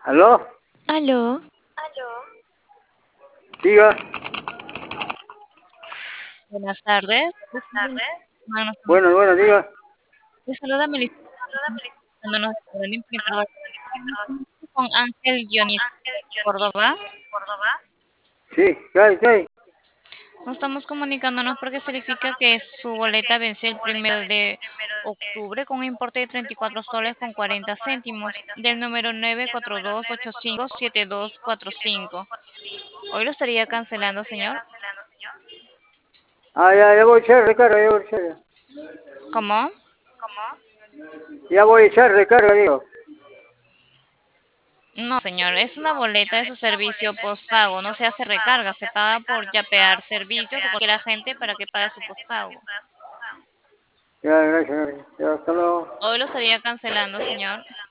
¿Aló? Aló, Diga. buenas tardes. Bueno, bueno, diga. Les saluda Melissa, llamándonos de Berlín, con Ángel Dionis Córdoba. Sí, ¿qué hay? ¿Qué hay? Nos estamos comunicándonos porque verifica que su boleta vence el 1 de octubre con un importe de 34 soles con 40 céntimos del número 942857245. Hoy lo estaría cancelando, señor. Ah, ya voy a echar recarga, ya voy a echar. ¿Cómo? Ya voy a echar recarga, digo. No, señor, es una boleta de su servicio postpago. No se hace recarga, se paga por yapear servicios o cualquier agente para que pague su postpago. Ya, gracias, gracias. Ya, hasta luego. Hoy lo estaría cancelando, señor.